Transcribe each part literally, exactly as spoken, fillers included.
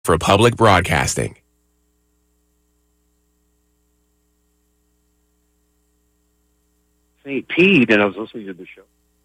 for public broadcasting. Saint Pete, and I was listening to the show.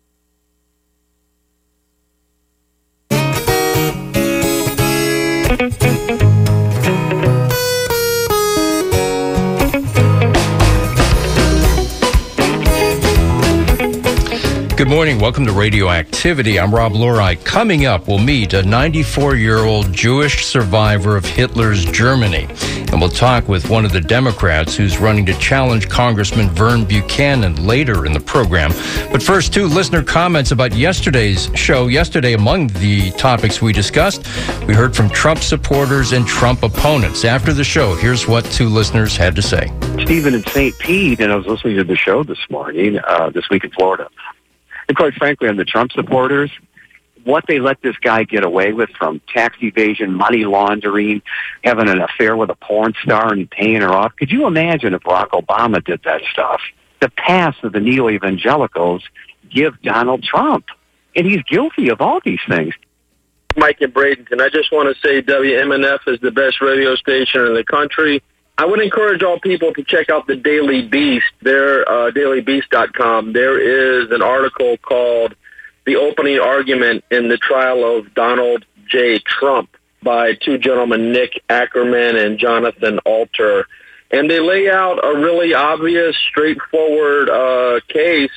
Good morning. Welcome to Radioactivity. I'm Rob Lurie. Coming up, we'll meet a ninety-four-year-old Jewish survivor of Hitler's Germany. And we'll talk with one of the Democrats who's running to challenge Congressman Vern Buchanan later in the program. But first, two listener comments about yesterday's show. Yesterday, among the topics we discussed, we heard from Trump supporters and Trump opponents. After the show, here's what two listeners had to say. Stephen in Saint Pete, and I was listening to the show this morning, uh, this week in Florida. And quite frankly, on the Trump supporters, what they let this guy get away with, from tax evasion, money laundering, having an affair with a porn star and paying her off. Could you imagine if Barack Obama did that stuff? The past of the neo-evangelicals give Donald Trump, and he's guilty of all these things. Mike in Bradenton, I just want to say W M N F is the best radio station in the country. I would encourage all people to check out the Daily Beast, their uh, daily beast dot com. There is an article called The Opening Argument in the Trial of Donald J. Trump by two gentlemen, Nick Ackerman and Jonathan Alter. And they lay out a really obvious, straightforward uh, case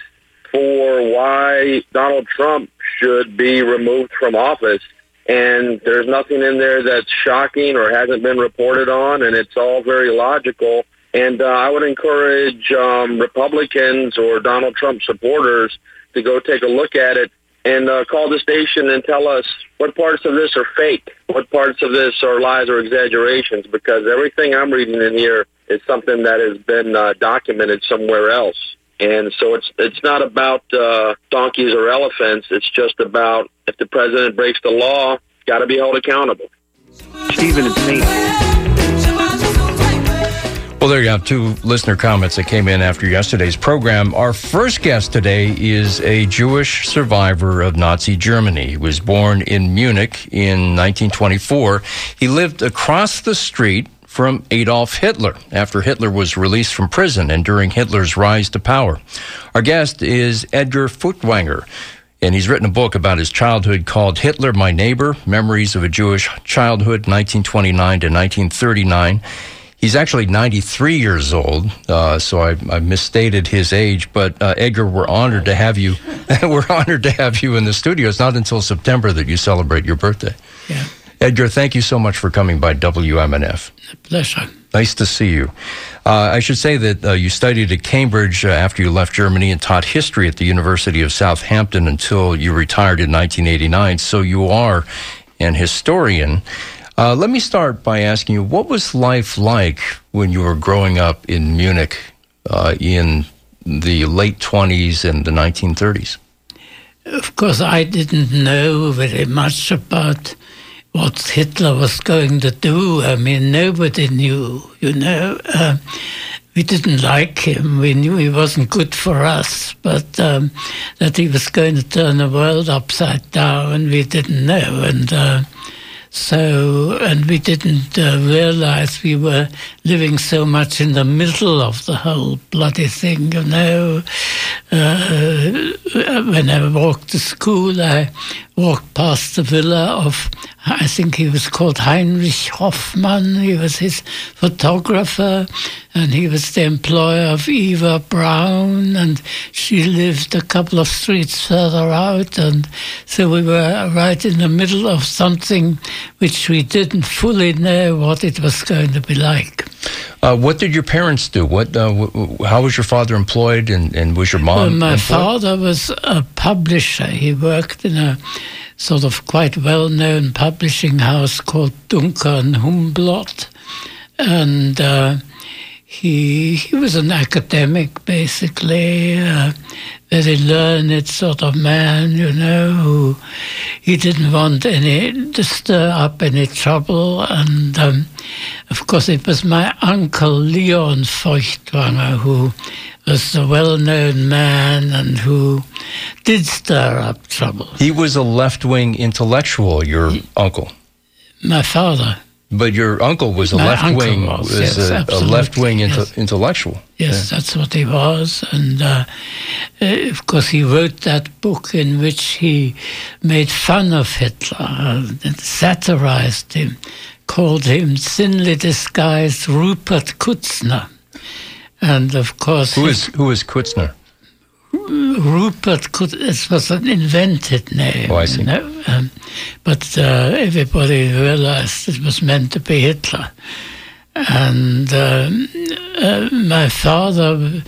for why Donald Trump should be removed from office. And there's nothing in there that's shocking or hasn't been reported on, and it's all very logical. And uh, I would encourage um, Republicans or Donald Trump supporters to go take a look at it and uh, call the station and tell us what parts of this are fake, what parts of this are lies or exaggerations, because everything I'm reading in here is something that has been uh, documented somewhere else. And so it's it's not about uh, donkeys or elephants. It's just about, if the president breaks the law, got to be held accountable. Stephen and Saint. Well, there you have two listener comments that came in after yesterday's program. Our first guest today is a Jewish survivor of Nazi Germany. He was born in Munich in nineteen twenty-four. He lived across the street from Adolf Hitler after Hitler was released from prison and during Hitler's rise to power. Our guest is Edgar Feuchtwanger, and he's written a book about his childhood called Hitler, My Neighbor, Memories of a Jewish Childhood, nineteen twenty-nine to nineteen thirty-nine. He's actually ninety-three years old, uh, so I, I misstated his age. But uh, Edgar, we're honored to have you. We're honored to have you in the studio. It's not until September that you celebrate your birthday. Yeah. Edgar, thank you so much for coming by W M N F. A pleasure. Nice to see you. Uh, I should say that uh, you studied at Cambridge uh, after you left Germany and taught history at the University of Southampton until you retired in nineteen eighty-nine. So you are an historian. Uh, let me start by asking you, what was life like when you were growing up in Munich uh, in the late twenties and the nineteen thirties? Of course, I didn't know very much about what Hitler was going to do. I mean, nobody knew, you know. Uh, we didn't like him. We knew he wasn't good for us, but um, that he was going to turn the world upside down, we didn't know. And uh, so, and we didn't uh, realize we were living so much in the middle of the whole bloody thing, you know. Uh, when I walked to school, I walked past the villa of, I think he was called Heinrich Hoffmann. He was his photographer, and he was the employer of Eva Braun, and she lived a couple of streets further out. And so we were right in the middle of something which we didn't fully know what it was going to be like. Uh, what did your parents do? What? Uh, w- how was your father employed, and, and was your mom well, my employed? father was a publisher. He worked in a sort of quite well-known publishing house called Duncker and Humblot, and uh, he he was an academic, basically, uh, very learned sort of man, you know, who he didn't want any to stir up any trouble. And um, of course, it was my uncle Leon Feuchtwanger who was a well-known man and who did stir up trouble. He was a left-wing intellectual, your he, uncle. My father. But your uncle was a My left-wing, was, was yes, a, a left-wing yes. inte- intellectual. Yes, yeah. That's what he was. And uh, uh, of course, he wrote that book in which he made fun of Hitler, uh, satirized him, called him thinly disguised Rupert Kutzner. And of course... Who is, who is Kutzner? Rupert Kutzner, it was an invented name. Oh, I see. You know? um, but uh, everybody realized it was meant to be Hitler. And um, uh, my father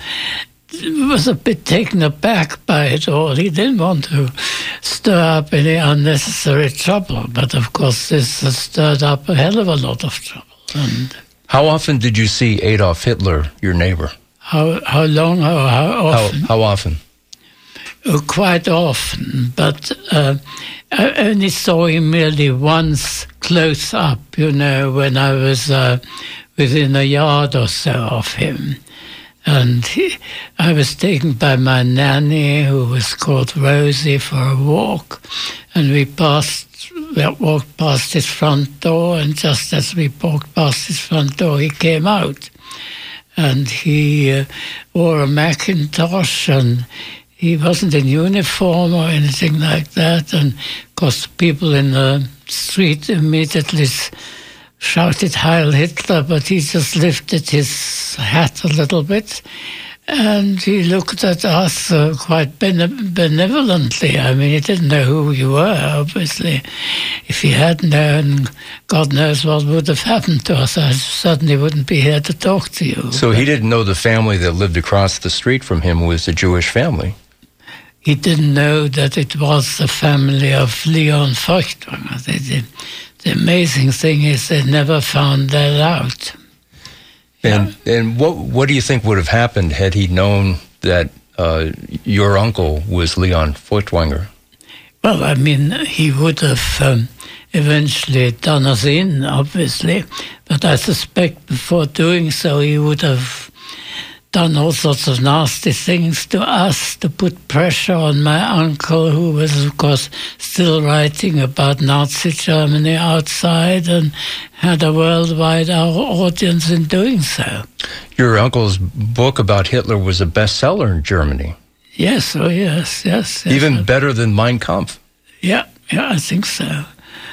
was a bit taken aback by it all. He didn't want to stir up any unnecessary trouble, but of course this has stirred up a hell of a lot of trouble. And how often did you see Adolf Hitler, your neighbor? How how long or how often? How, how often? Oh, quite often, but uh, I only saw him merely once close up, you know, when I was uh, within a yard or so of him. And he, I was taken by my nanny, who was called Rosie, for a walk. And we passed, we walked past his front door, and just as we walked past his front door, he came out. And he uh, wore a Macintosh, and he wasn't in uniform or anything like that. And of course, people in the street immediately shouted Heil Hitler, but he just lifted his hat a little bit, and he looked at us uh, quite bene- benevolently. I mean, he didn't know who we were, obviously. If he had known, God knows what would have happened to us. I certainly wouldn't be here to talk to you. So he didn't know the family that lived across the street from him was a Jewish family. He didn't know that it was the family of Leon Feuchtwanger. They did. The amazing thing is they never found that out. And yeah. and what what do you think would have happened had he known that uh, your uncle was Leon Feuchtwanger? Well, I mean, he would have um, eventually done us in, obviously, but I suspect before doing so he would have done all sorts of nasty things to us to put pressure on my uncle, who was, of course, still writing about Nazi Germany outside and had a worldwide audience in doing so. Your uncle's book about Hitler was a bestseller in Germany. Yes, oh yes, yes. yes. Even better than Mein Kampf. Yeah, yeah, I think so.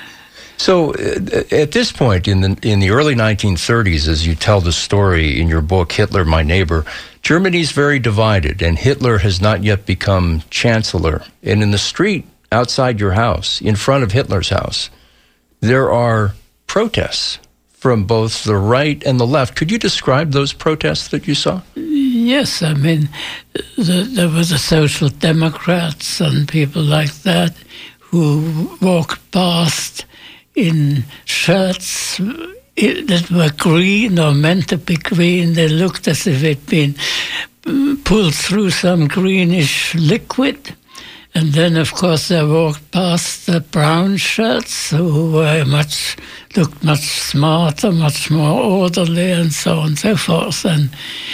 So uh, at this point in the in the early nineteen thirties, as you tell the story in your book, Hitler, My Neighbor, Germany's very divided, and Hitler has not yet become chancellor. And in the street outside your house, in front of Hitler's house, there are protests from both the right and the left. Could you describe those protests that you saw? Yes, I mean, the, there were the Social Democrats and people like that who walked past in shirts that were green or meant to be green. They looked as if it'd been pulled through some greenish liquid. And then, of course, they walked past the brown shirts, who were much looked much smarter, much more orderly, and so on and so forth. And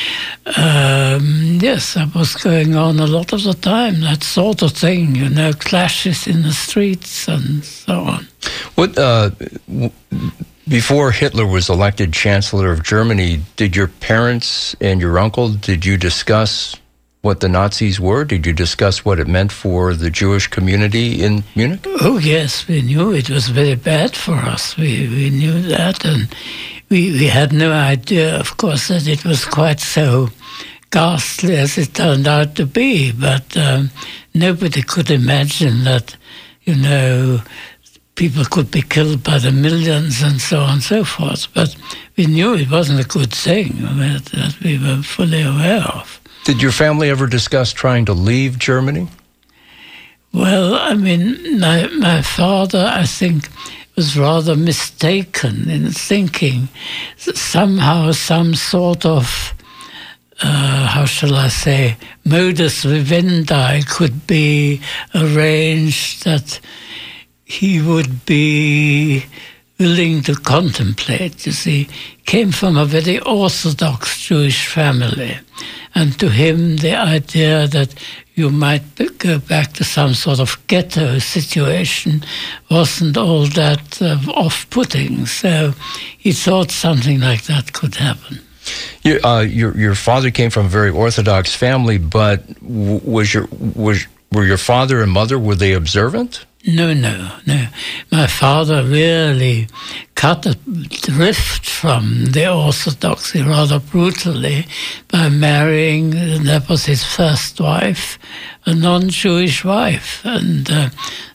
um, yes, that was going on a lot of the time, that sort of thing, you know, clashes in the streets and so on. What uh, w- before Hitler was elected Chancellor of Germany, did your parents and your uncle, did you discuss what the Nazis were? Did you discuss what it meant for the Jewish community in Munich? Oh, yes, we knew it was very bad for us. We we knew that, and we, we had no idea, of course, that it was quite so ghastly as it turned out to be. But um, nobody could imagine that, you know, people could be killed by the millions and so on and so forth. But we knew it wasn't a good thing that, that we were fully aware of. Did your family ever discuss trying to leave Germany? Well, I mean, my, my father, I think, was rather mistaken in thinking that somehow some sort of, uh, how shall I say, modus vivendi could be arranged that he would be willing to contemplate. You see, he came from a very orthodox Jewish family. And to him, the idea that you might go back to some sort of ghetto situation, wasn't all that uh, off-putting. So he thought something like that could happen. You, uh, your your father came from a very Orthodox family, but w- was your was were your father and mother, were they observant? No, no, no. My father really cut adrift from the Orthodoxy rather brutally by marrying, that was his first wife, a non-Jewish wife. And uh,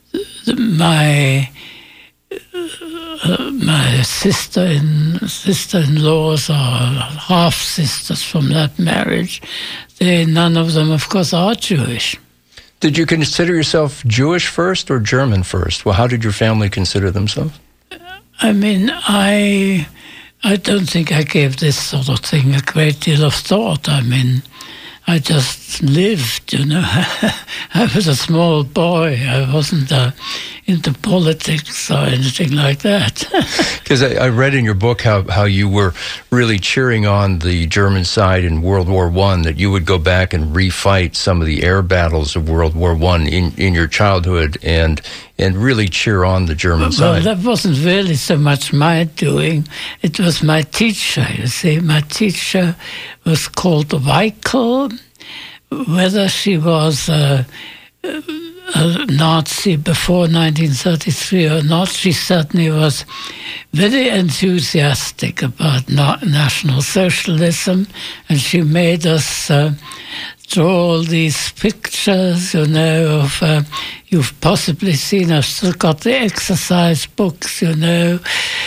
my uh, my sister in, sister-in-laws are half-sisters from that marriage. They, none of them, of course, are Jewish. Did you consider yourself Jewish first or German first? Well, how did your family consider themselves? I mean, I I don't think I gave this sort of thing a great deal of thought. I mean, I just lived, you know. I was a small boy. I wasn't uh, into politics or anything like that. Because I, I read in your book how, how you were really cheering on the German side in World War One, that you would go back and refight some of the air battles of World War One in, in your childhood and and really cheer on the German well, side. Well, that wasn't really so much my doing. It was my teacher, you see. My teacher was called Weichel. Whether she was a, a Nazi before nineteen thirty-three or not, she certainly was very enthusiastic about National Socialism, and she made us uh, draw all these pictures, you know, of, uh, you've possibly seen, I've still got the exercise books, you know,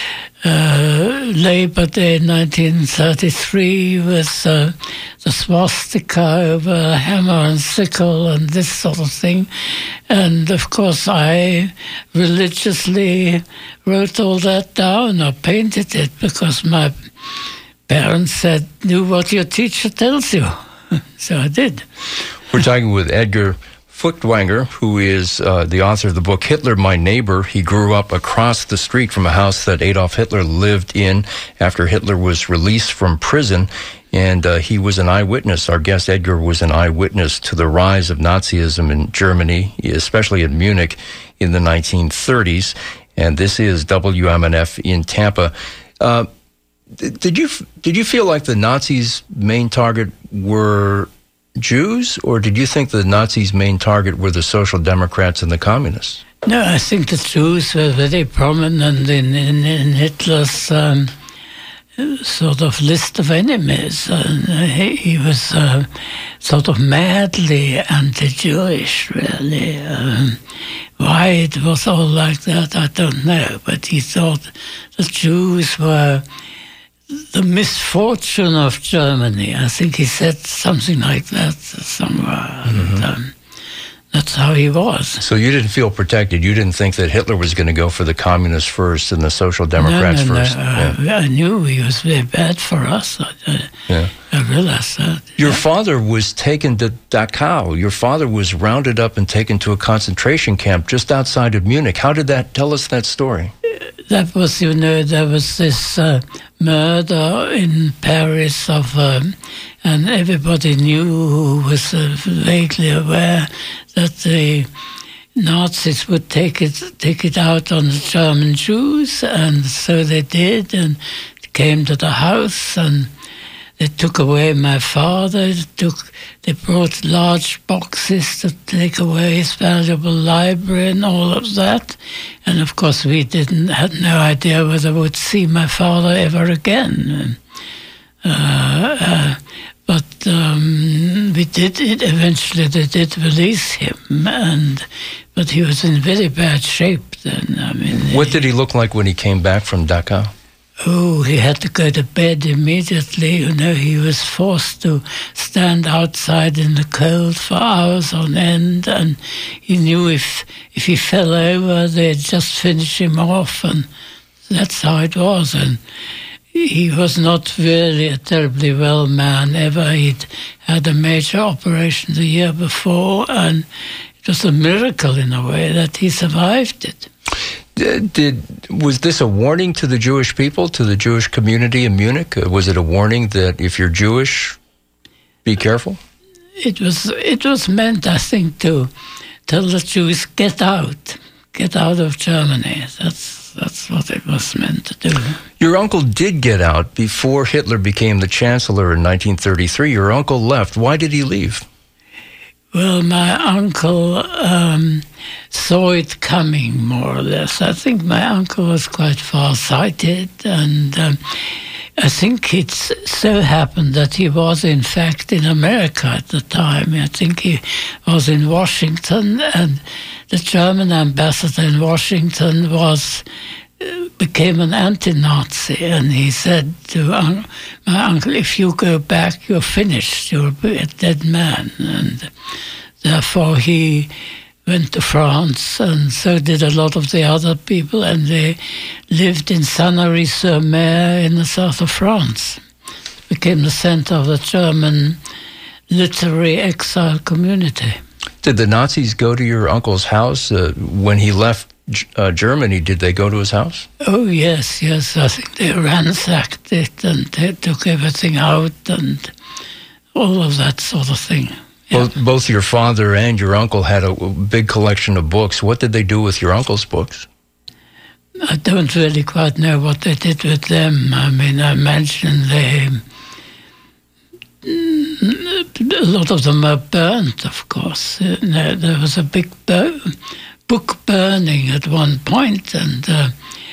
uh, Labor Day nineteen thirty-three with uh, the swastika over a hammer and sickle and this sort of thing. And of course I religiously wrote all that down or painted it because my parents said, do what your teacher tells you. So I did. We're talking with Edgar Feuchtwanger, who is uh, the author of the book Hitler, My Neighbor. He grew up across the street from a house that Adolf Hitler lived in after Hitler was released from prison, and uh, he was an eyewitness. Our guest Edgar was an eyewitness to the rise of Nazism in Germany, especially in Munich in the nineteen thirties, and this is W M N F in Tampa. Uh, did you did you feel like the Nazis' main target were Jews, or did you think the Nazis' main target were the Social Democrats and the Communists? No, I think the Jews were very prominent in, in, in Hitler's um, sort of list of enemies. And he, he was uh, sort of madly anti-Jewish, really. Um, why it was all like that, I don't know. But he thought the Jews were the misfortune of Germany. I think he said something like that somewhere. Mm-hmm. And, um, that's how he was. So you didn't feel protected. You didn't think that Hitler was going to go for the communists first and the Social Democrats no, no, first. No. Yeah. I, I knew he was very bad for us. I, yeah. I realized that. Your yeah. father was taken to Dachau. Your father was rounded up and taken to a concentration camp just outside of Munich. How did that, tell us that story? That was, you know, there was this uh, murder in Paris of, um, and everybody knew, who was uh, vaguely aware that the Nazis would take it take it out on the German Jews, and so they did, and came to the house, and they took away my father. They took, they brought large boxes to take away his valuable library and all of that. And of course, we didn't had no idea whether we would see my father ever again. Uh, uh, but um, we did it. Eventually, they did release him, and but he was in very bad shape then. I mean, what did he look like when he came back from Dachau? Oh, he had to go to bed immediately. You know, he was forced to stand outside in the cold for hours on end, and he knew if if he fell over, they'd just finish him off, and that's how it was. And he was not really a terribly well man ever. He'd had a major operation the year before, and it was a miracle in a way that he survived it. Did, did was this a warning to the Jewish people, to the Jewish community in Munich? Was it a warning that if you're Jewish, be careful? it was it was meant, I think, to tell the Jews, get out, get out of Germany. That's that's what it was meant to do. Your uncle did get out before Hitler became the chancellor in nineteen thirty-three. Your uncle left. Why did he leave? Well, my uncle um, saw it coming, more or less. I think my uncle was quite far-sighted, and um, I think it so happened that he was, in fact, in America at the time. I think he was in Washington, and the German ambassador in Washington was became an anti-Nazi, and he said to un- my uncle, if you go back, you're finished, you're a dead man. And therefore he went to France, and so did a lot of the other people, and they lived in Sanary-sur-Mer in the south of France. It became the center of the German literary exile community. Did the Nazis go to your uncle's house uh, when he left Uh, Germany? Did they go to his house? Oh, yes, yes. I think they ransacked it and they took everything out and all of that sort of thing. Yeah. Both, both your father and your uncle had a big collection of books. What did they do with your uncle's books? I don't really quite know what they did with them. I mean, I imagine they... A lot of them were burnt, of course. There, there was a big... Bur- book burning at one point, and uh,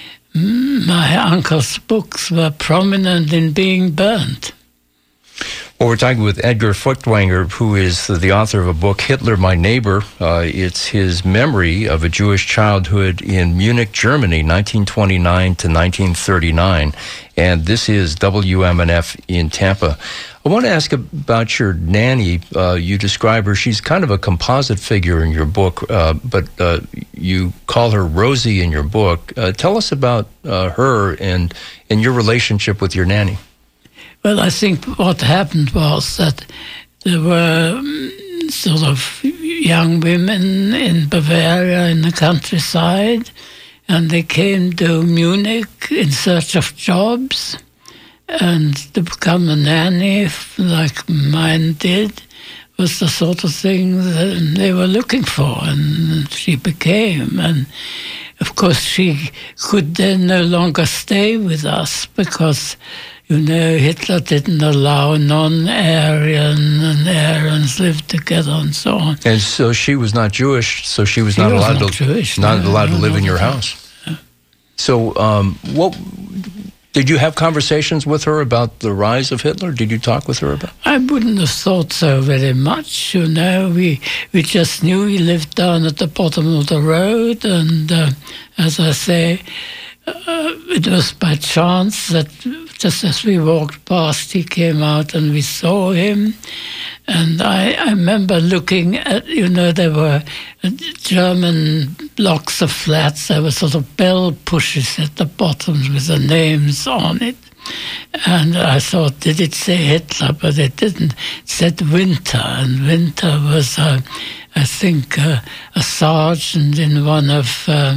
my uncle's books were prominent in being burnt. Well, we're talking with Edgar Feuchtwanger, who is the author of a book, Hitler, My Neighbor. Uh, it's his memory of a Jewish childhood in Munich, Germany, nineteen twenty-nine to nineteen thirty-nine. And this is W M N F in Tampa. I want to ask about your nanny. Uh, you describe her. She's kind of a composite figure in your book, uh, but uh, you call her Rosie in your book. Uh, tell us about uh, her and, and your relationship with your nanny. Well, I think what happened was that there were sort of young women in Bavaria in the countryside, and they came to Munich in search of jobs. And to become a nanny, like mine did, was the sort of thing that they were looking for, and she became. And of course, she could then no longer stay with us because, you know, Hitler didn't allow non-Aryan and Aryans live together and so on. And so she was not Jewish, so she was she not was allowed not to Jewish, not no, allowed no, to live no, in your no. house. Yeah. So, um, what? Did you have conversations with her about the rise of Hitler? Did you talk with her about it? I wouldn't have thought so very much, you know. We we just knew he lived down at the bottom of the road, and uh, as I say, uh, it was by chance that just as we walked past, he came out and we saw him. And I, I remember looking at, you know, there were German blocks of flats. There were sort of bell pushes at the bottom with the names on it. And I thought, did it say Hitler? But it didn't. It said Winter. And Winter was, uh, I think, uh, a sergeant in one of uh,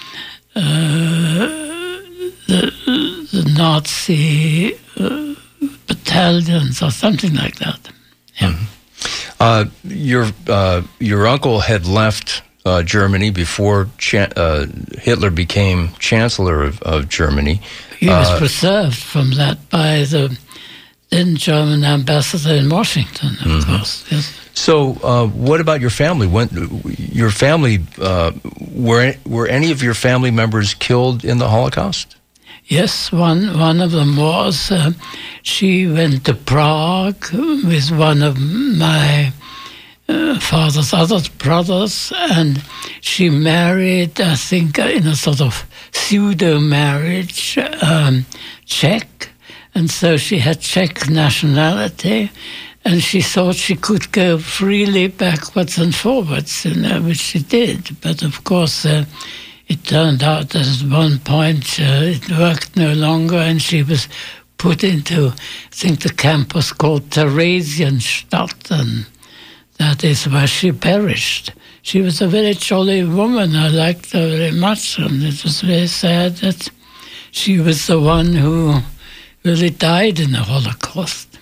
uh, the, the Nazi uh, battalions or something like that. Yeah. Mm-hmm. Uh, your uh, your uncle had left uh, Germany before cha- uh, Hitler became Chancellor of, of Germany. He was uh, preserved from that by the then German ambassador in Washington, of mm-hmm. course. Yes. So, uh, what about your family? When your family uh, were were any of your family members killed in the Holocaust? Yes, one one of them was. Uh, she went to Prague with one of my uh, father's other brothers, and she married, I think, in a sort of pseudo-marriage, um, Czech, and so she had Czech nationality, and she thought she could go freely backwards and forwards, you know, which she did. But of course, uh, it turned out that at one point uh, it worked no longer, and she was put into, I think the camp was called Theresienstadt, and that is where she perished. She was a very jolly woman. I liked her very much, and it was very sad that she was the one who really died in the Holocaust.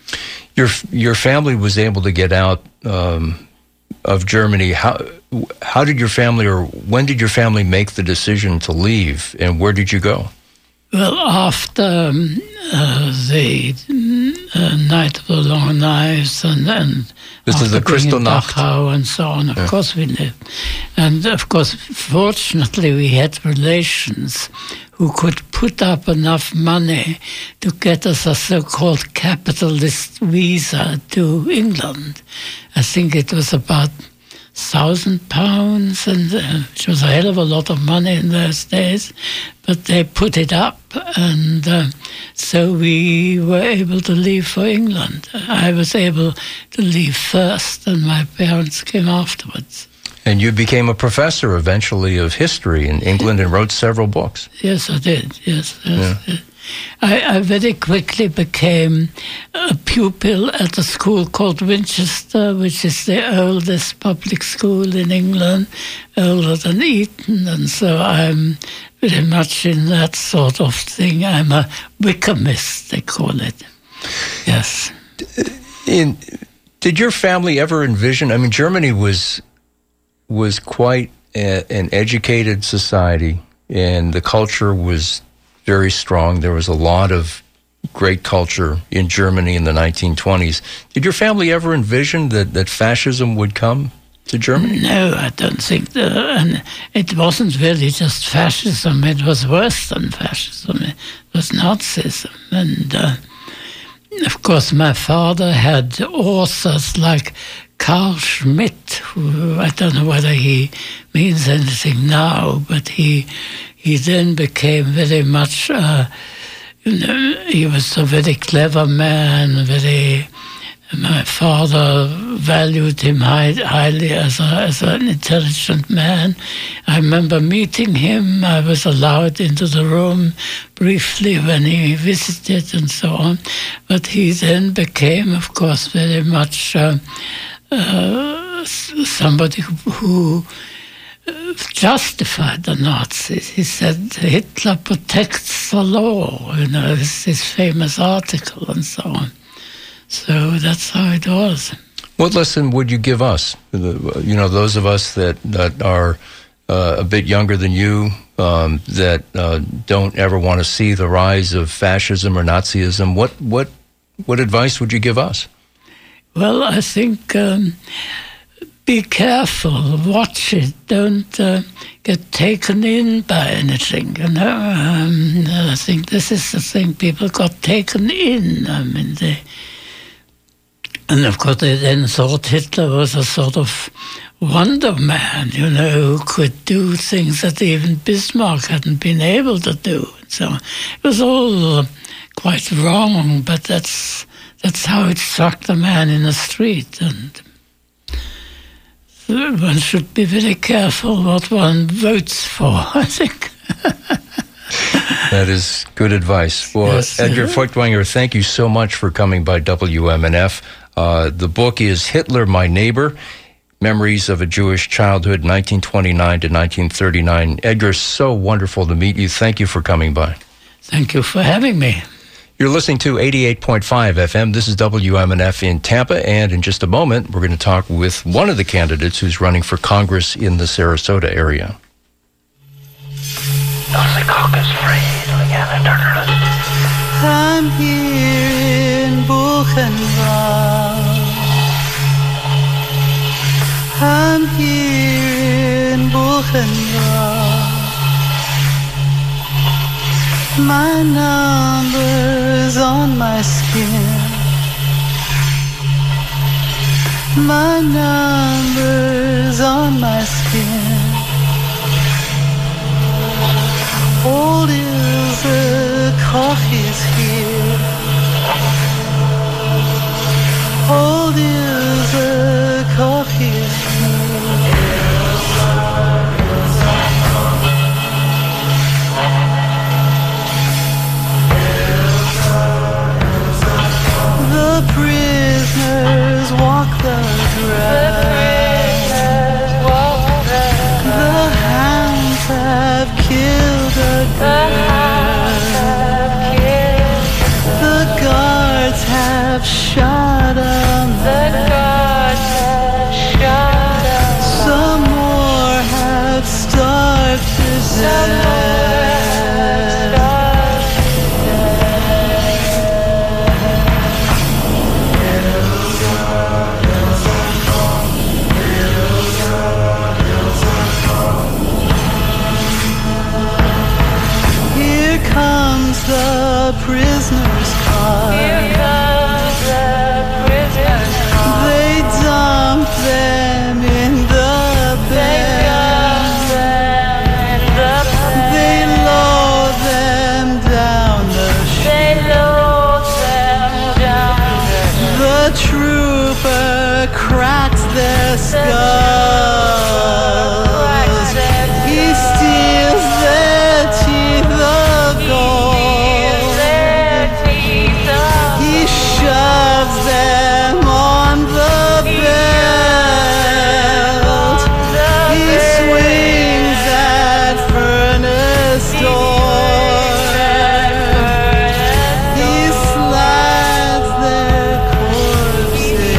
Your your family was able to get out um, of Germany. How how did your family, or when did your family make the decision to leave, and where did you go? Well, after um, uh, the uh, Night of the Long Knives and, and this is the Kristallnacht Dachau and so on, of yeah. course we lived. And of course, fortunately, we had relations who could put up enough money to get us a so-called capitalist visa to England. I think it was about thousand pounds, and uh, which was a hell of a lot of money in those days, but they put it up, and uh, so we were able to leave for England. I was able to leave first, and my parents came afterwards. And you became a professor eventually of history in England and wrote several books. Yes, I did. Yes, yes. Yeah. I, I very quickly became a pupil at a school called Winchester, which is the oldest public school in England, older than Eton, and so I'm very much in that sort of thing. I'm a Wickhamist, they call it. Yes. In, did your family ever envision, I mean, Germany was was quite a, an educated society, and the culture was very strong. There was a lot of great culture in Germany in the nineteen twenties. Did your family ever envision that, that fascism would come to Germany? No, I don't think. The, and it wasn't really just fascism. It was worse than fascism. It was Nazism. And uh, of course, my father had authors like Carl Schmitt, who I don't know whether he means anything now, but he he then became very much, uh, you know, he was a very clever man, very, my father valued him high, highly as, a, as an intelligent man. I remember meeting him. I was allowed into the room briefly when he visited and so on, but he then became, of course, very much uh, uh, somebody who, who justified the Nazis. He said Hitler protects the law, you know, this, this famous article and so on. So that's how it was. What lesson would you give us? You know, those of us that, that are uh, a bit younger than you, um, that uh, don't ever want to see the rise of fascism or Nazism, what, what, what advice would you give us? Well, I think um, be careful, watch it, don't uh, get taken in by anything, you know. Um, I think this is the thing, people got taken in. I mean, they, and of course they then thought Hitler was a sort of wonder man, you know, who could do things that even Bismarck hadn't been able to do. So it was all quite wrong, but that's that's how it struck the man in the street, and one should be very careful what one votes for, I think. That is good advice. Well, yes, Edgar uh, Feuchtwanger, thank you so much for coming by W M N F. Uh, the book is Hitler, My Neighbor, Memories of a Jewish Childhood, nineteen twenty-nine to nineteen thirty-nine. Edgar, so wonderful to meet you. Thank you for coming by. Thank you for having me. You're listening to eighty-eight point five F M. This is W M N F in Tampa, and in just a moment, we're going to talk with one of the candidates who's running for Congress in the Sarasota area. I'm here in Buchenwald. I'm here in Buchenwald. My number's on my skin. My number's on my skin. Old Ilse Koch is here. Old Ilse Koch is here. The prisoners walk the drag. The hounds have killed a girl. The guards have shot Here comes the prisoner's car. Here comes the prisoner's car. They dump them in the They dump bed. them in the They bed. load them down the They load them down the The trooper cracks their skulls. He steals their teeth of gold. He shoves them on the belt. He swings at furnace door. He slides their corpses.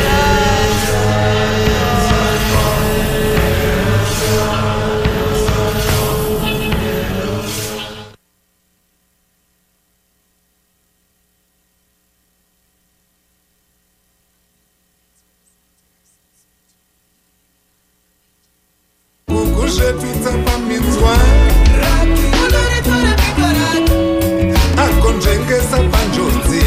Kukushetwitsa paminzwa akonzvengesa panjodzi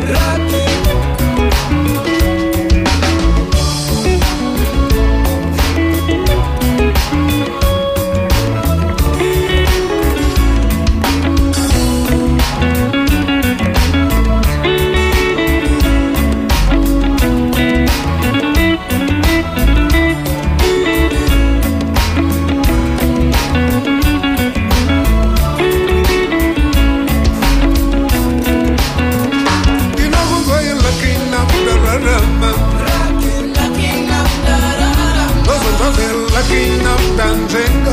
ndinokunzwa ilaki namdararama nozonzwa zelaki namdanjenga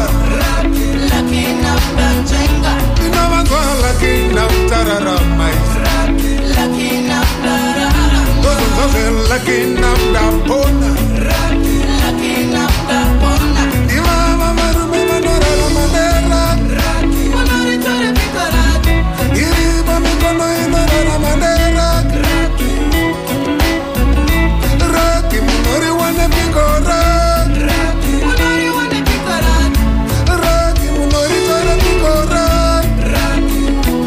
ndinovanzwa laki namdararama nozonzwa zelaki namdapona ndivava varume vanorarama nderaka iri pamikono inorarama nderaka raki munoriwane piko raki raki munoritora piko raki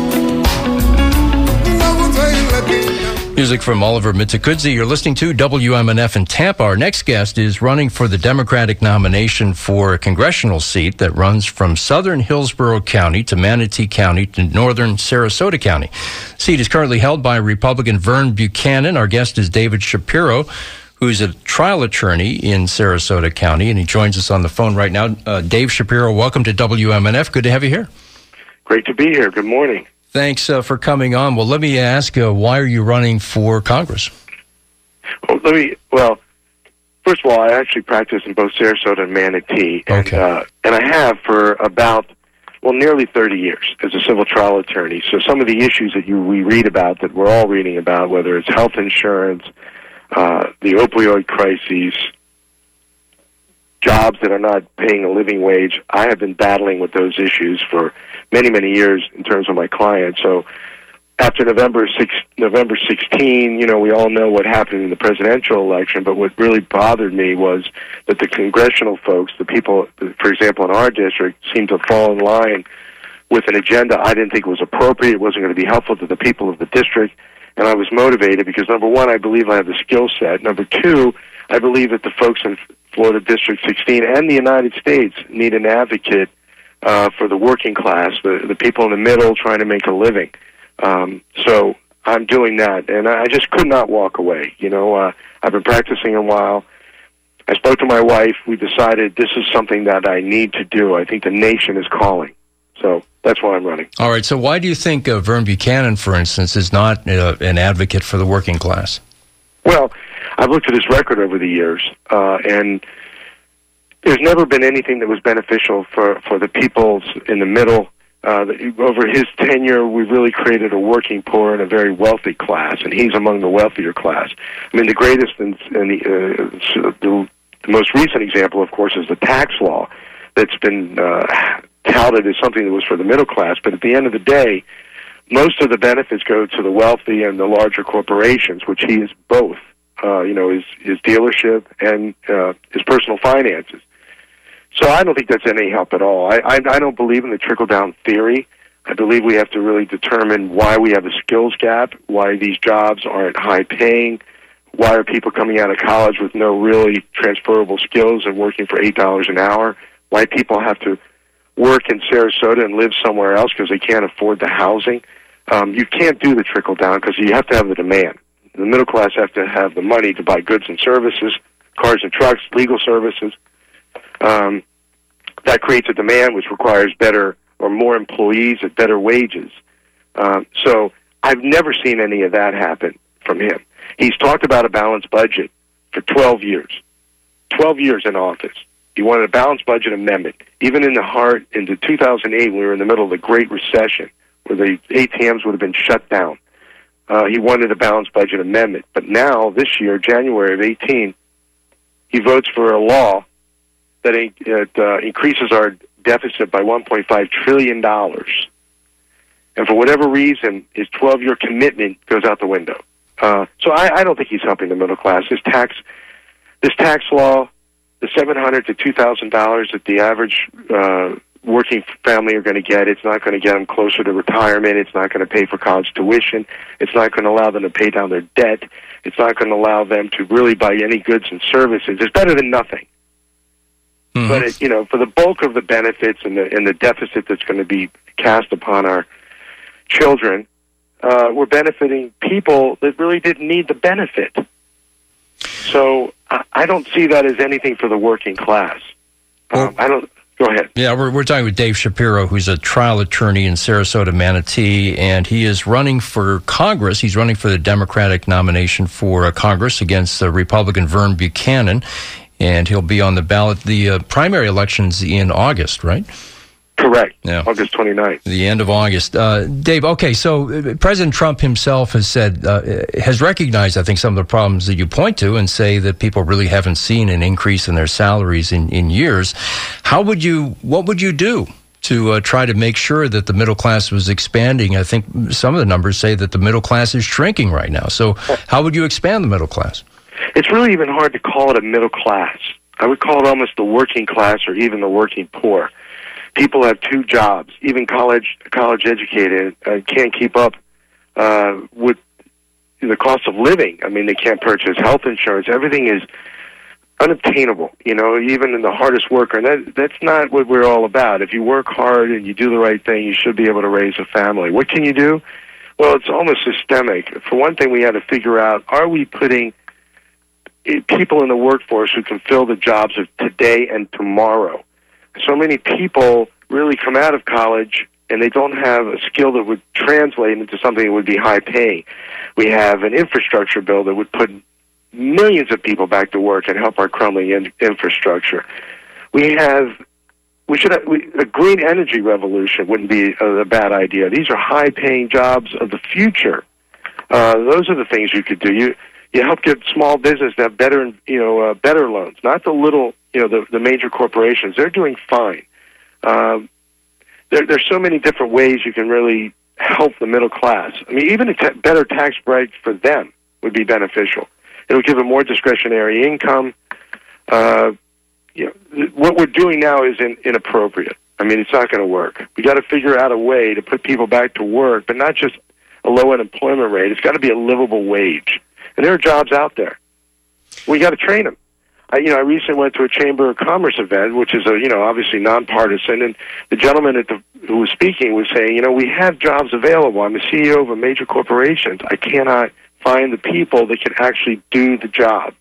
ndinokunzwa ilaki Music from Oliver Mitakudzi. You're listening to W M N F in Tampa. Our next guest is running for the Democratic nomination for a congressional seat that runs from southern Hillsborough County to Manatee County to northern Sarasota County. The seat is currently held by Republican Vern Buchanan. Our guest is David Shapiro, who's a trial attorney in Sarasota County, and he joins us on the phone right now. Uh, Dave Shapiro, welcome to W M N F. Good to have you here. Great to be here. Good morning. Thanks uh, for coming on. Well, let me ask, uh, why are you running for Congress? Well, let me. Well, first of all, I actually practice in both Sarasota and Manatee, and Okay. uh, and I have for about well nearly thirty years as a civil trial attorney. So some of the issues that you we read about, that we're all reading about, whether it's health insurance, uh, the opioid crises, jobs that are not paying a living wage, I have been battling with those issues for many, many years in terms of my clients. So after November sixth, November sixteenth, you know, we all know what happened in the presidential election, but what really bothered me was that the congressional folks, the people, for example, in our district, seemed to fall in line with an agenda I didn't think was appropriate. It wasn't going to be helpful to the people of the district. And I was motivated because, number one, I believe I have the skill set. Number two, I believe that the folks in Florida District sixteen and the United States need an advocate uh, for the working class, the, the people in the middle trying to make a living. Um, so I'm doing that, and I just could not walk away. You know, uh, I've been practicing a while. I spoke to my wife. We decided this is something that I need to do. I think the nation is calling. So that's why I'm running. All right. So why do you think uh, Vern Buchanan, for instance, is not uh, an advocate for the working class? Well, I've looked at his record over the years, uh, and there's never been anything that was beneficial for, for the peoples in the middle. Uh, the, over his tenure, we've really created a working poor and a very wealthy class, and he's among the wealthier class. I mean, the greatest and the, uh, the, the most recent example, of course, is the tax law that's been uh, touted as something that was for the middle class. But at the end of the day, most of the benefits go to the wealthy and the larger corporations, which he is both. Uh, you know, his his dealership and uh, his personal finances. So I don't think that's any help at all. I, I I don't believe in the trickle down theory. I believe we have to really determine why we have a skills gap, why these jobs aren't high paying, why are people coming out of college with no really transferable skills and working for eight dollars an hour, why people have to work in Sarasota and live somewhere else because they can't afford the housing. Um, you can't do the trickle down because you have to have the demand. The middle class have to have the money to buy goods and services, cars and trucks, legal services. Um, that creates a demand which requires better or more employees at better wages. Um, so I've never seen any of that happen from him. He's talked about a balanced budget for twelve years. twelve years in office. He wanted a balanced budget amendment. Even in the heart, into two thousand eight, when we were in the middle of the Great Recession, where the A T Ms would have been shut down, uh, he wanted a balanced budget amendment. But now, this year, January of eighteen, he votes for a law that it, uh, increases our deficit by one point five trillion dollars. And for whatever reason, his twelve-year commitment goes out the window. Uh, so I, I don't think he's helping the middle class. This tax, this tax law, the seven hundred to two thousand dollars that the average uh, working family are going to get, it's not going to get them closer to retirement. It's not going to pay for college tuition. It's not going to allow them to pay down their debt. It's not going to allow them to really buy any goods and services. It's better than nothing. Mm-hmm. But it, you know, for the bulk of the benefits and the and the deficit that's going to be cast upon our children, uh, we're benefiting people that really didn't need the benefit. So I, I don't see that as anything for the working class. Well, um, I don't. Go ahead. Yeah, we're we're talking with Dave Shapiro, who's a trial attorney in Sarasota, Manatee, and he is running for Congress. He's running for the Democratic nomination for uh, Congress against uh, Republican Vern Buchanan, and he'll be on the ballot. The uh, primary election's in August, right? Correct. Yeah. August twenty-ninth. The end of August. Uh, Dave, okay, so uh, President Trump himself has said, uh, has recognized, I think, some of the problems that you point to and say that people really haven't seen an increase in their salaries in, in years. How would you, what would you do to uh, try to make sure that the middle class was expanding? I think some of the numbers say that the middle class is shrinking right now. So how would you expand the middle class? It's really even hard to call it a middle class. I would call it almost the working class or even the working poor. People have two jobs, even college college educated, uh, can't keep up uh, with the cost of living. I mean, they can't purchase health insurance. Everything is unobtainable, you know, even in the hardest worker. And that, that's not what we're all about. If you work hard and you do the right thing, you should be able to raise a family. What can you do? Well, it's almost systemic. For one thing, we had to figure out, are we putting people in the workforce who can fill the jobs of today and tomorrow? So many people really come out of college and they don't have a skill that would translate into something that would be high paying. We have an infrastructure bill that would put millions of people back to work and help our crumbling in- infrastructure. We have, we should have, we, a green energy revolution wouldn't be a, a bad idea. These are high paying jobs of the future. Uh, those are the things you could do. You, you help get small business to have better, you know, uh, better loans, not the little, you know, the, the major corporations. They're doing fine. Um, there, there's so many different ways you can really help the middle class. I mean, even a t- better tax break for them would be beneficial. It would give them more discretionary income. Uh, you know, what we're doing now is in, inappropriate. I mean, it's not going to work. We got to figure out a way to put people back to work, but not just a low unemployment rate. It's got to be a livable wage. And there are jobs out there. We got to train them. I, you know, I recently went to a Chamber of Commerce event, which is a, you know, obviously nonpartisan, and the gentleman at the, who was speaking was saying, you know, we have jobs available. I'm the C E O of a major corporation. I cannot find the people that can actually do the job.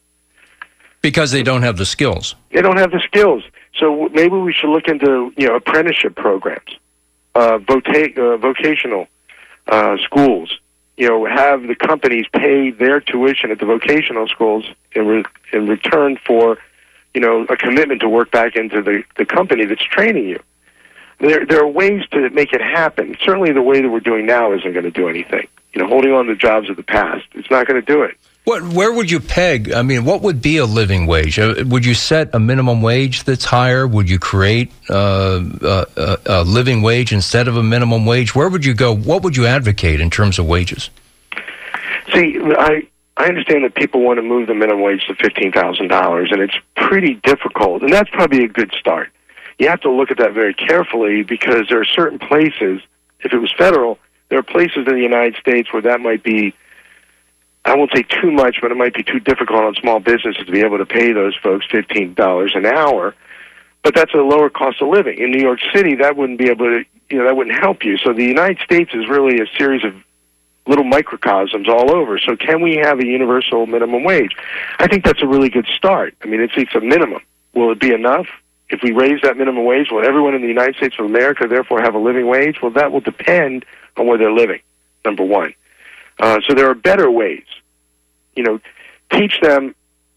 Because they don't have the skills. They don't have the skills. So maybe we should look into, you know, apprenticeship programs, uh, vota- uh, vocational uh, schools. You know, have the companies pay their tuition at the vocational schools in, re- in return for, you know, a commitment to work back into the, the company that's training you. There, there are ways to make it happen. Certainly the way that we're doing now isn't going to do anything. You know, holding on to jobs of the past, it's not going to do it. What, where would you peg? I mean, what would be a living wage? Uh, would you set a minimum wage that's higher? Would you create uh, a, a, a living wage instead of a minimum wage? Where would you go? What would you advocate in terms of wages? See, I I understand that people want to move the minimum wage to fifteen thousand dollars, and it's pretty difficult, and that's probably a good start. You have to look at that very carefully because there are certain places, if it was federal, there are places in the United States where that might be, I won't say too much, but it might be too difficult on small businesses to be able to pay those folks fifteen dollars an hour. But that's a lower cost of living. In New York City, that wouldn't be able to, you know, that wouldn't help you. So the United States is really a series of little microcosms all over. So can we have a universal minimum wage? I think that's a really good start. I mean, it's, it's a minimum. Will it be enough? If we raise that minimum wage, will everyone in the United States of America therefore have a living wage? Well, that will depend on where they're living, number one. Uh, so there are better ways. You know, teach them,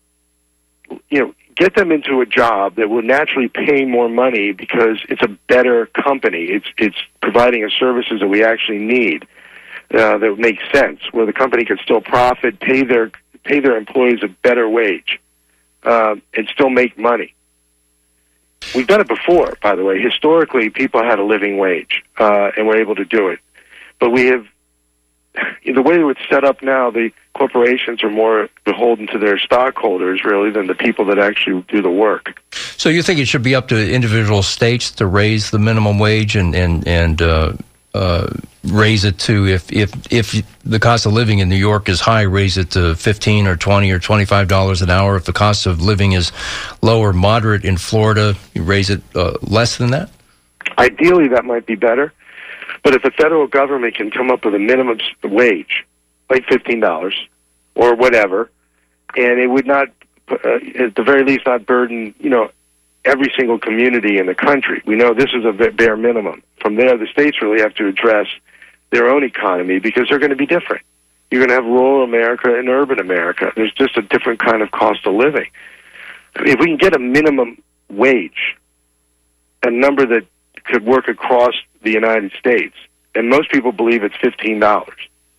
you know, get them into a job that will naturally pay more money because it's a better company. It's it's providing us services that we actually need uh, that make sense, where the company can still profit, pay their pay their employees a better wage, uh, and still make money. We've done it before, by the way. Historically, people had a living wage uh, and were able to do it. But we have, the way it's set up now, the corporations are more beholden to their stockholders, really, than the people that actually do the work. So you think it should be up to individual states to raise the minimum wage and and and uh, uh, raise it to, if if if the cost of living in New York is high, raise it to fifteen or twenty or twenty five dollars an hour. If the cost of living is low or moderate in Florida, you raise it uh, less than that. Ideally, that might be better. But if the federal government can come up with a minimum wage, like fifteen dollars or whatever, and it would not, uh, at the very least, not burden, you know, every single community in the country. We know this is a bare minimum. From there, the states really have to address their own economy because they're going to be different. You're going to have rural America and urban America. There's just a different kind of cost of living. If we can get a minimum wage, a number that could work across the United States, and most people believe it's fifteen dollars.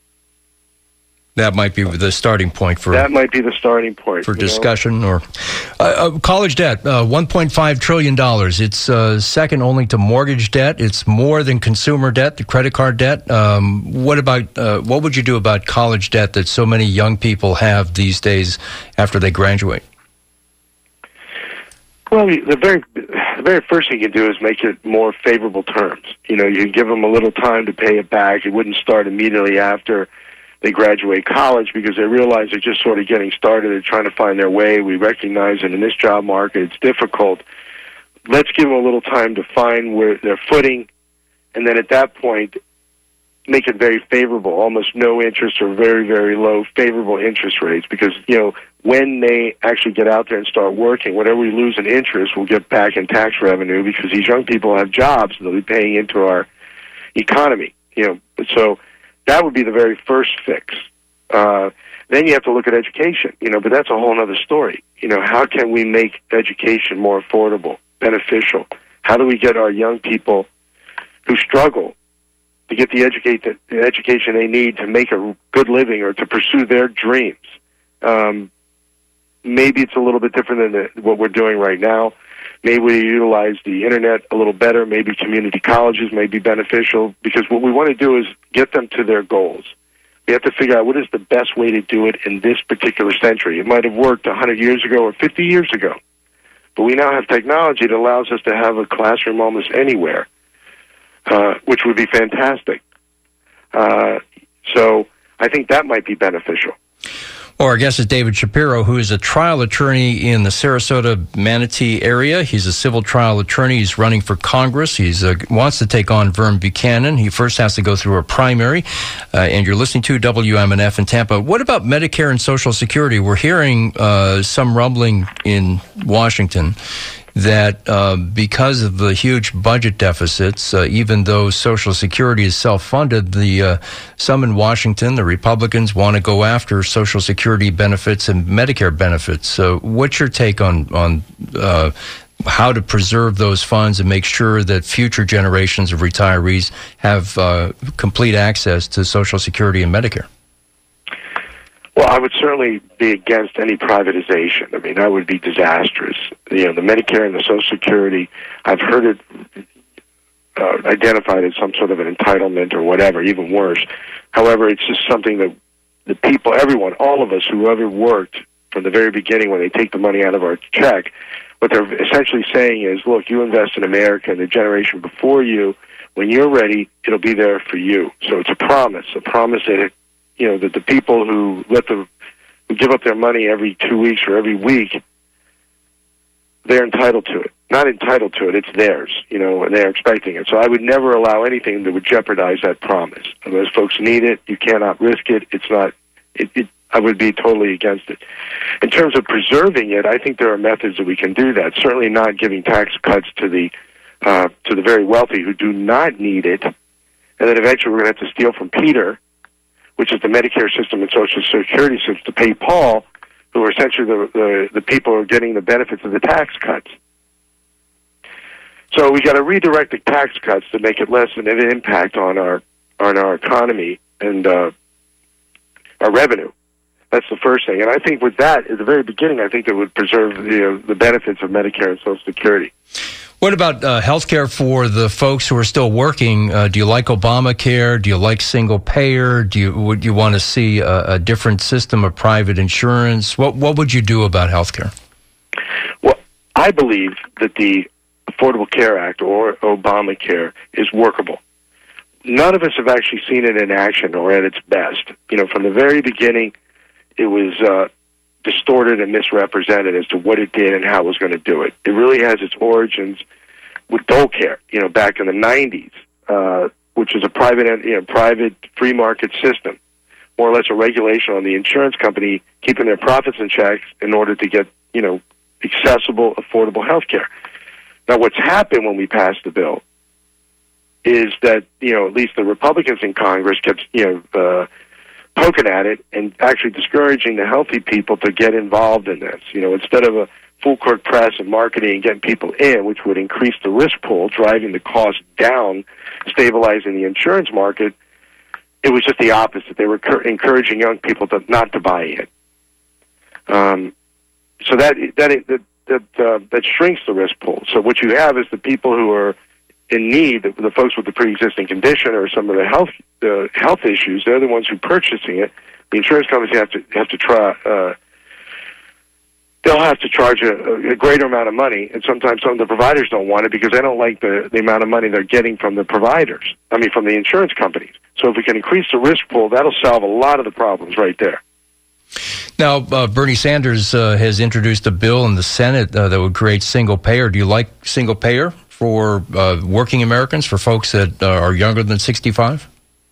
That might be the starting point for that might be the starting point for discussion. Know? Or uh, uh, college debt, uh, one point five trillion dollars. It's uh, second only to mortgage debt. It's more than consumer debt, the credit card debt. Um, what about uh, what would you do about college debt that so many young people have these days after they graduate? Well, the very the very first thing you can do is make it more favorable terms. You know, you give them a little time to pay it back. It wouldn't start immediately after they graduate college because they realize they're just sort of getting started. They're trying to find their way. We recognize that in this job market, it's difficult. Let's give them a little time to find where their footing, and then at that point, make it very favorable, almost no interest or very, very low favorable interest rates because, you know, when they actually get out there and start working, whatever we lose in interest, we'll get back in tax revenue because these young people have jobs and they'll be paying into our economy. You know, so that would be the very first fix. Uh, then you have to look at education, you know, but that's a whole other story. You know, how can we make education more affordable, beneficial? How do we get our young people who struggle to get the, educate, the education they need to make a good living or to pursue their dreams? Um, maybe it's a little bit different than the, what we're doing right now. Maybe we utilize the internet a little better. Maybe community colleges may be beneficial because what we want to do is get them to their goals. We have to figure out what is the best way to do it in this particular century. It might have worked one hundred years ago or fifty years ago, but we now have technology that allows us to have a classroom almost anywhere, uh, which would be fantastic. Uh, so I think that might be beneficial. Well, our guest is David Shapiro, who is a trial attorney in the Sarasota Manatee area. He's a civil trial attorney. He's running for Congress. He uh, wants to take on Vern Buchanan. He first has to go through a primary. Uh, and you're listening to W M N F in Tampa. What about Medicare and Social Security? We're hearing uh, some rumbling in Washington that uh, because of the huge budget deficits, uh, even though Social Security is self-funded, the uh, some in Washington, the Republicans, want to go after Social Security benefits and Medicare benefits. So what's your take on, on uh, how to preserve those funds and make sure that future generations of retirees have uh, complete access to Social Security and Medicare? Well, I would certainly be against any privatization. I mean, that would be disastrous. You know, the Medicare and the Social Security, I've heard it uh, identified as some sort of an entitlement or whatever, even worse. However, it's just something that the people, everyone, all of us who ever worked from the very beginning when they take the money out of our check, what they're essentially saying is, look, you invest in America and the generation before you, when you're ready, it'll be there for you. So it's a promise, a promise that, it, you know, that the people who let the, who give up their money every two weeks or every week, they're entitled to it. Not entitled to it, it's theirs, you know, and they're expecting it. So I would never allow anything that would jeopardize that promise. Unless folks need it, you cannot risk it. It's not, it, it, I would be totally against it. In terms of preserving it, I think there are methods that we can do that. Certainly not giving tax cuts to the uh, to the very wealthy who do not need it, and then eventually we're going to have to steal from Peter, which is the Medicare system and Social Security system, to pay Paul, who are essentially the, the, the people who are getting the benefits of the tax cuts. So we got to redirect the tax cuts to make it less of an impact on our on our economy and uh, our revenue. That's the first thing. And I think with that, at the very beginning, I think it would preserve the, uh, the benefits of Medicare and Social Security. What about uh, health care for the folks who are still working? Uh, do you like Obamacare? Do you like single payer? Do you would you want to see a, a different system of private insurance? What what would you do about health care? Well, I believe that the Affordable Care Act, or Obamacare, is workable. None of us have actually seen it in action or at its best. You know, from the very beginning, it was uh, distorted and misrepresented as to what it did and how it was going to do it. It really has its origins with DoleCare, you know, back in the nineties, uh, which was a private, you know, private free market system, more or less a regulation on the insurance company keeping their profits in check in order to get, you know, accessible, affordable health care. Now, what's happened when we passed the bill is that, you know, at least the Republicans in Congress kept, you know, uh, poking at it and actually discouraging the healthy people to get involved in this. You know, instead of a full court press and marketing and getting people in, which would increase the risk pool, driving the cost down, stabilizing the insurance market, it was just the opposite. They were cur- encouraging young people to not to buy in. Um, so that that that that, uh, that shrinks the risk pool. So what you have is the people who are in need, the, the folks with the pre-existing condition or some of the health uh, health issues, they're the ones who are purchasing it. The insurance companies have to have to try. Uh, they'll have to charge a, a greater amount of money, and sometimes some of the providers don't want it because they don't like the, the amount of money they're getting from the providers. I mean, from the insurance companies. So if we can increase the risk pool, that'll solve a lot of the problems right there. Now, uh, Bernie Sanders uh, has introduced a bill in the Senate uh, that would create single payer. Do you like single payer for uh, working Americans, for folks that uh, are younger than sixty-five?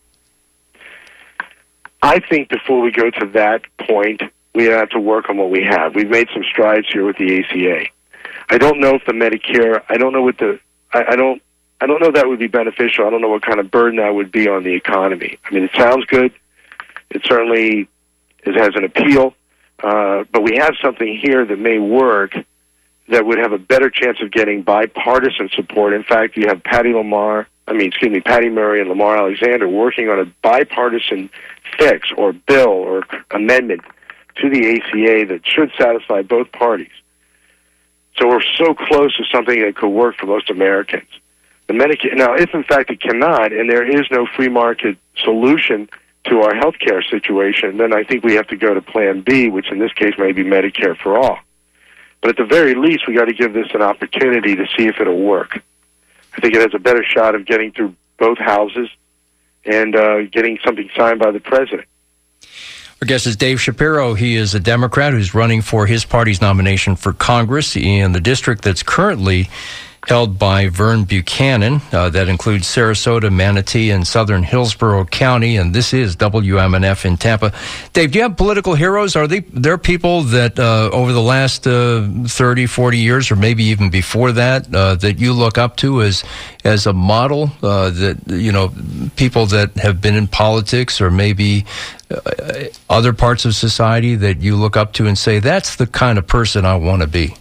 I think before we go to that point, we have to work on what we have. We've made some strides here with the A C A. I don't know if the Medicare, I don't know what the, I, I don't, I don't know if that would be beneficial. I don't know what kind of burden that would be on the economy. I mean, it sounds good. It certainly it has an appeal, uh, but we have something here that may work that would have a better chance of getting bipartisan support. In fact, you have Patty Lamar, I mean, excuse me, Patty Murray and Lamar Alexander working on a bipartisan fix or bill or amendment to the A C A that should satisfy both parties. So we're so close to something that could work for most Americans. The Medicare, now, if in fact it cannot, and there is no free market solution to our health care situation, then I think we have to go to Plan B, which in this case may be Medicare for all. But at the very least, we got to give this an opportunity to see if it'll work. I think it has a better shot of getting through both houses and uh, getting something signed by the president. Our guest is Dave Shapiro. He is a Democrat who's running for his party's nomination for Congress in the district that's currently held by Vern Buchanan. Uh, that includes Sarasota, Manatee, and southern Hillsborough County, and this is W M N F in Tampa. Dave, do you have political heroes? Are they, there people that uh, over the last uh, thirty, forty years, or maybe even before that, uh, that you look up to as as a model, uh, that, you know, people that have been in politics or maybe uh, other parts of society that you look up to and say, that's the kind of person I want to be?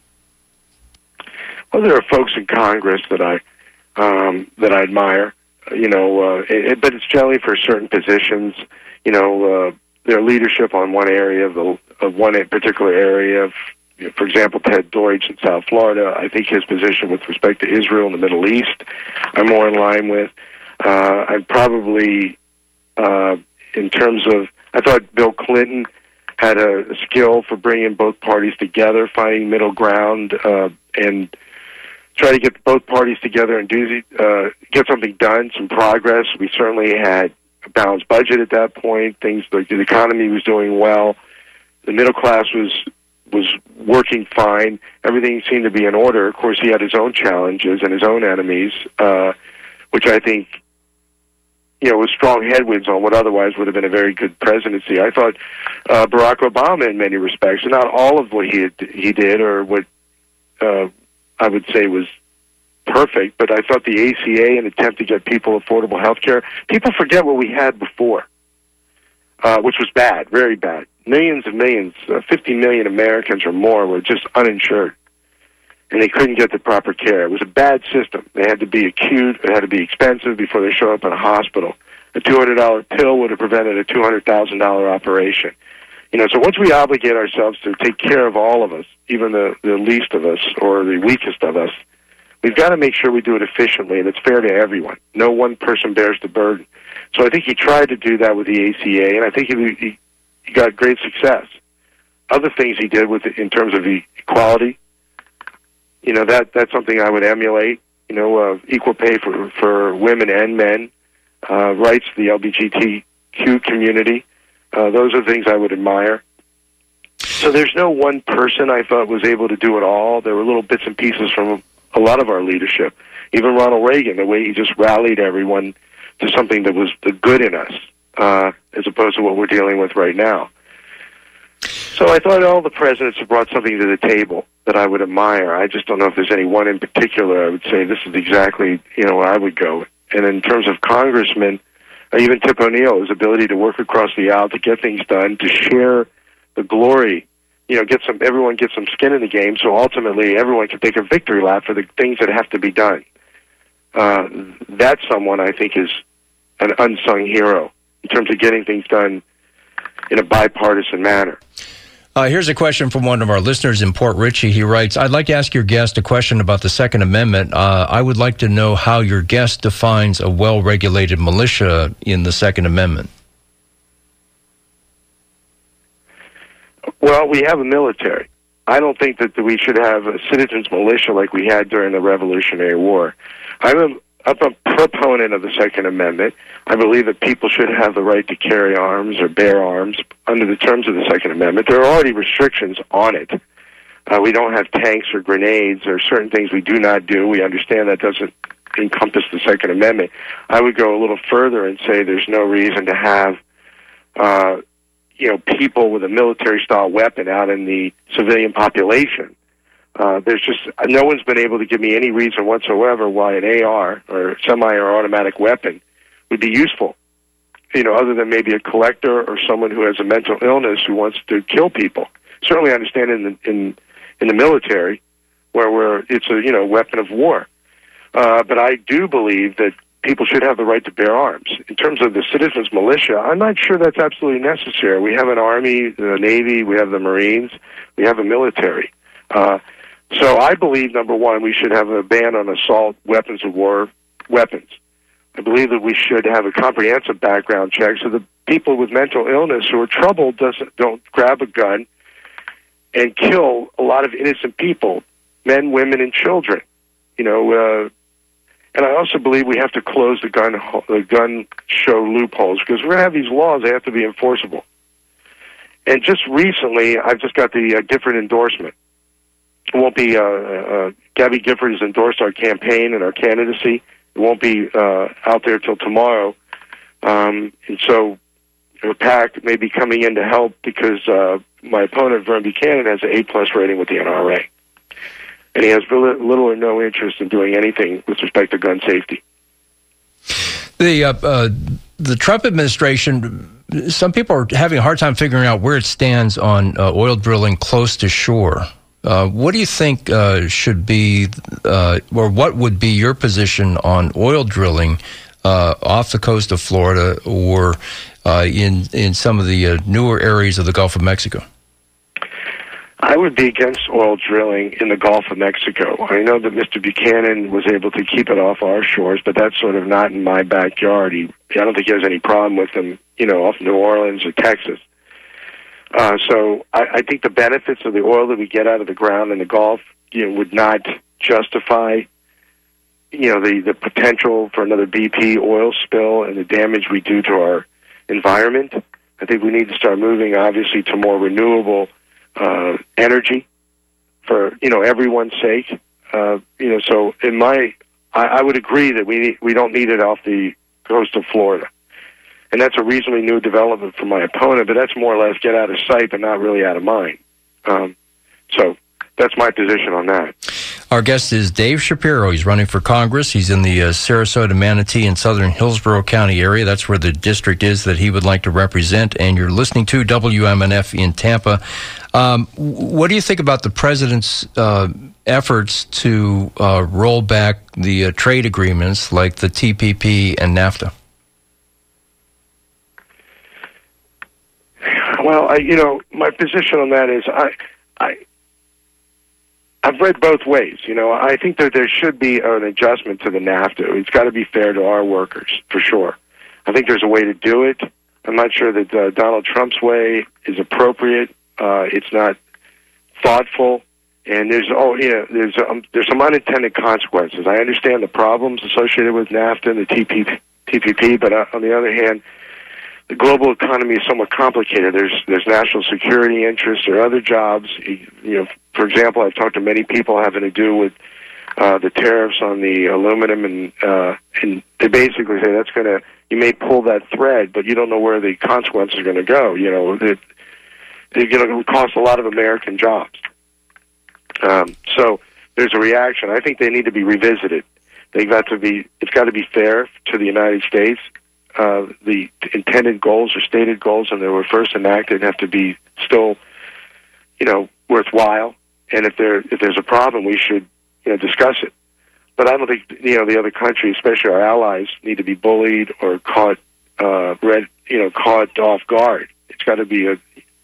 Well, there are folks in Congress that I um, that I admire, you know, uh, it, but it's generally for certain positions. You know, uh, their leadership on one area of the of one particular area. Of, you know, for example, Ted Deutsch in South Florida. I think his position with respect to Israel and the Middle East, I'm more in line with. Uh, I'm probably, uh, in terms of, I thought Bill Clinton had a, a skill for bringing both parties together, finding middle ground, uh, and try to get both parties together and do uh, get something done, some progress. We certainly had a balanced budget at that point. Things like the economy was doing well. The middle class was was working fine. Everything seemed to be in order. Of course, he had his own challenges and his own enemies, uh, which I think, you know, was strong headwinds on what otherwise would have been a very good presidency. I thought uh, Barack Obama, in many respects, and not all of what he had, he did or what uh, I would say was perfect, but I thought the A C A, an attempt to get people affordable health care, people forget what we had before, uh, which was bad, very bad. Millions and millions, uh, fifty million Americans or more were just uninsured, and they couldn't get the proper care. It was a bad system. They had to be acute, it had to be expensive before they show up in a hospital. A two hundred dollar pill would have prevented a two hundred thousand dollar operation. You know, so once we obligate ourselves to take care of all of us, even the, the least of us or the weakest of us, we've got to make sure we do it efficiently and it's fair to everyone. No one person bears the burden. So I think he tried to do that with the A C A, and I think he, he, he got great success. Other things he did with it in terms of the equality, you know, that that's something I would emulate. You know, uh, equal pay for, for women and men, uh, rights to the L G B T Q community. Uh, those are things I would admire. So there's no one person I thought was able to do it all. There were little bits and pieces from a lot of our leadership. Even Ronald Reagan, the way he just rallied everyone to something that was the good in us, uh, as opposed to what we're dealing with right now. So I thought all the presidents have brought something to the table that I would admire. I just don't know if there's any one in particular I would say this is exactly, you know, where I would go. And in terms of congressmen, even Tip O'Neill, his ability to work across the aisle to get things done, to share the glory, you know, get some, everyone gets some skin in the game, so ultimately everyone can take a victory lap for the things that have to be done. Uh, that's someone I think is an unsung hero in terms of getting things done in a bipartisan manner. Uh, here's a question from one of our listeners in Port Richey. He writes, I'd like to ask your guest a question about the Second Amendment. Uh, I would like to know how your guest defines a well-regulated militia in the Second Amendment. Well, we have a military. I don't think that we should have a citizens' militia like we had during the Revolutionary War. I'm a, I'm a proponent of the Second Amendment. I believe that people should have the right to carry arms or bear arms under the terms of the Second Amendment. There are already restrictions on it. Uh, we don't have tanks or grenades. There are certain things we do not do. We understand that doesn't encompass the Second Amendment. I would go a little further and say there's no reason to have uh, you know, people with a military-style weapon out in the civilian population. Uh, there's just, no one's been able to give me any reason whatsoever why an A R or semi or automatic weapon would be useful, you know, other than maybe a collector or someone who has a mental illness who wants to kill people. Certainly I understand in the, in, in the military where we're, it's a, you know, weapon of war. Uh, but I do believe that people should have the right to bear arms. In terms of the citizens' militia, I'm not sure that's absolutely necessary. We have an Army, the Navy, we have the Marines, we have a military. Uh, so I believe, number one, we should have a ban on assault weapons of war weapons. I believe that we should have a comprehensive background check so that people with mental illness who are troubled doesn't, don't grab a gun and kill a lot of innocent people, men, women, and children. You know, uh, and I also believe we have to close the gun the gun show loopholes because we're going to have these laws. They have to be enforceable. And just recently, I've just got the uh, Gifford endorsement. It won't be, uh, uh, Gabby Gifford has endorsed our campaign and our candidacy. It won't be uh, out there till tomorrow. Um, and so the PAC may be coming in to help because uh, my opponent, Vern Buchanan, has an A-plus rating with the N R A. And he has little or no interest in doing anything with respect to gun safety. The uh, uh, the Trump administration, some people are having a hard time figuring out where it stands on uh, oil drilling close to shore. Uh, what do you think uh, should be, uh, or what would be your position on oil drilling uh, off the coast of Florida or uh, in in some of the uh, newer areas of the Gulf of Mexico? I would be against oil drilling in the Gulf of Mexico. I know that Mister Buchanan was able to keep it off our shores, but that's sort of not in my backyard. He, I don't think he has any problem with them, you know, off New Orleans or Texas. Uh, so I, I think the benefits of the oil that we get out of the ground in the Gulf, you know, would not justify, you know, the, the potential for another B P oil spill and the damage we do to our environment. I think we need to start moving, obviously, to more renewable Uh, energy for, you know, everyone's sake. Uh, you know, so in my, I, I would agree that we need, we don't need it off the coast of Florida. And that's a reasonably new development for my opponent, but that's more or less get out of sight, but not really out of mind. Um, so that's my position on that. Our guest is Dave Shapiro. He's running for Congress. He's in the uh, Sarasota, Manatee, and southern Hillsborough County area. That's where the district is that he would like to represent. And you're listening to W M N F in Tampa. Um, what do you think about the president's uh, efforts to uh, roll back the uh, trade agreements like the T P P and NAFTA? Well, I, you know, my position on that is I, I, I've read both ways. You know, I think that there should be an adjustment to the NAFTA. It's got to be fair to our workers, for sure. I think there's a way to do it. I'm not sure that uh, Donald Trump's way is appropriate. Uh, it's not thoughtful, and there's oh yeah, there's um, there's some unintended consequences. I understand the problems associated with NAFTA and the T P P, but uh, on the other hand, the global economy is somewhat complicated. There's there's national security interests, there are other jobs. You know, for example, I've talked to many people having to do with uh, the tariffs on the aluminum, and uh, and they basically say that's going to, you may pull that thread, but you don't know where the consequences are going to go. You know, it, it's going to cost a lot of American jobs. Um, so there's a reaction. I think they need to be revisited. They've got to be. It's got to be fair to the United States. Uh, the intended goals or stated goals when they were first enacted have to be still, you know, worthwhile. And if there if there's a problem, we should, you know, discuss it. But I don't think, you know, the other countries, especially our allies, need to be bullied or caught uh, red, you know, caught off guard. It's got to be a,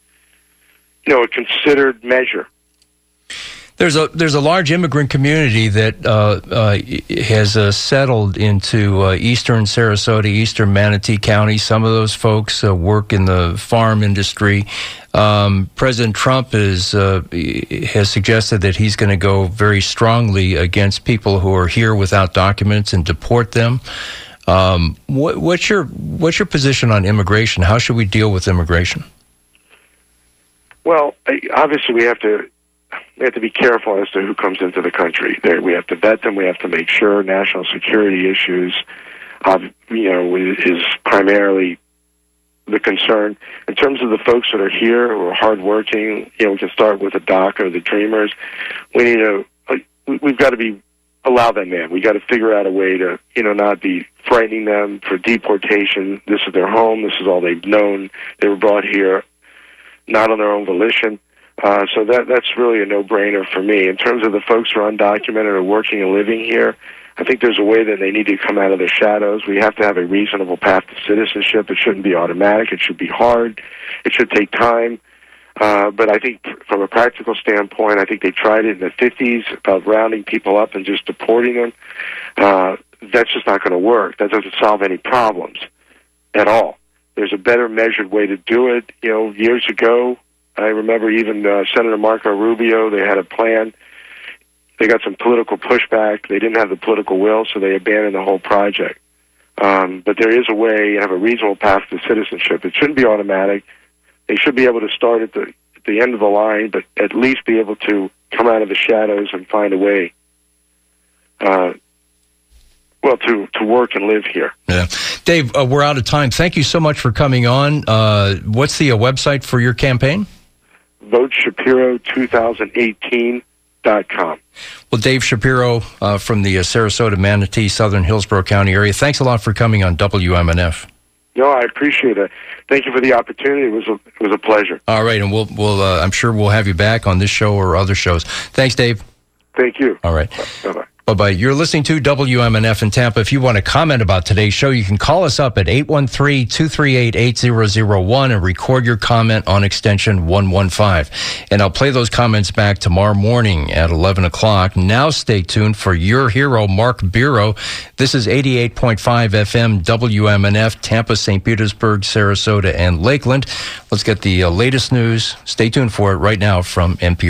you know, a considered measure. There's a there's a large immigrant community that uh, uh, has uh, settled into uh, eastern Sarasota, eastern Manatee County. Some of those folks uh, work in the farm industry. Um, President Trump is uh, has suggested that he's going to go very strongly against people who are here without documents and deport them. Um, what, what's your what's your position on immigration? How should we deal with immigration? Well, obviously we have to. We have to be careful as to who comes into the country. There, we have to vet them. We have to make sure national security issues, uh, you know, is primarily the concern. In terms of the folks that are here who are hardworking, you know, we can start with the DACA, the Dreamers. We need to. We've got to be allow them in. We got to figure out a way to, you know, not be frightening them for deportation. This is their home. This is all they've known. They were brought here not on their own volition. Uh, so that that's really a no-brainer for me. In terms of the folks who are undocumented or working and living here, I think there's a way that they need to come out of their shadows. We have to have a reasonable path to citizenship. It shouldn't be automatic. It should be hard. It should take time. Uh, but I think from a practical standpoint, I think they tried it in the fifties about rounding people up and just deporting them. Uh, that's just not going to work. That doesn't solve any problems at all. There's a better measured way to do it. You know, years ago, I remember even uh, Senator Marco Rubio, they had a plan. They got some political pushback. They didn't have the political will, so they abandoned the whole project. Um, but there is a way, you have a reasonable path to citizenship. It shouldn't be automatic. They should be able to start at the, at the end of the line, but at least be able to come out of the shadows and find a way, uh, well, to, to work and live here. Yeah. Dave, uh, we're out of time. Thank you so much for coming on. Uh, what's the uh, website for your campaign? vote shapiro twenty eighteen dot com. Well, Dave Shapiro uh, from the uh, Sarasota, Manatee, southern Hillsborough County area. Thanks a lot for coming on W M N F. No, I appreciate it. Thank you for the opportunity. It was a, it was a pleasure. All right, and we'll we'll uh, I'm sure we'll have you back on this show or other shows. Thanks, Dave. Thank you. All right. Bye bye. Bye-bye. You're listening to W M N F in Tampa. If you want to comment about today's show, you can call us up at eight one three, two three eight, eight zero zero one and record your comment on extension one one five. And I'll play those comments back tomorrow morning at eleven o'clock. Now stay tuned for your hero, Mark Biro. This is eighty-eight point five F M W M N F, Tampa, Saint Petersburg, Sarasota, and Lakeland. Let's get the uh, latest news. Stay tuned for it right now from N P R.